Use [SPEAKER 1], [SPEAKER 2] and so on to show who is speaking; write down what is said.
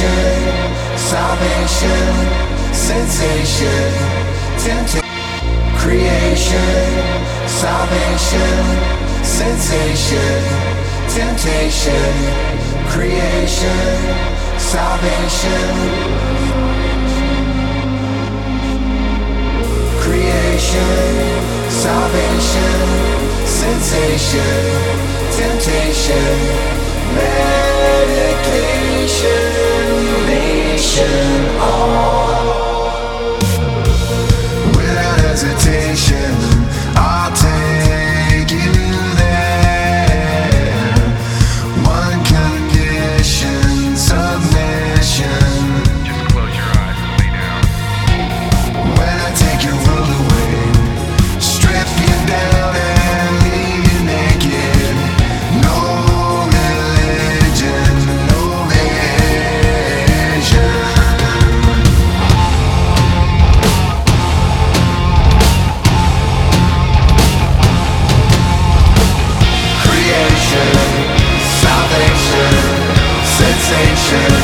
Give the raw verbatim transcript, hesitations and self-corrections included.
[SPEAKER 1] salvation, sensation, temptation. Creation, salvation, sensation, temptation. Creation, salvation. Creation, salvation, sensation, temptation, medication, nation, all. Without hesitation, I'll take you there. One condition, submission.
[SPEAKER 2] Just close your eyes and lay down.
[SPEAKER 1] When I take your world away, strip you down and leave you naked. No religion, no vision. Creation, salvation, sensation.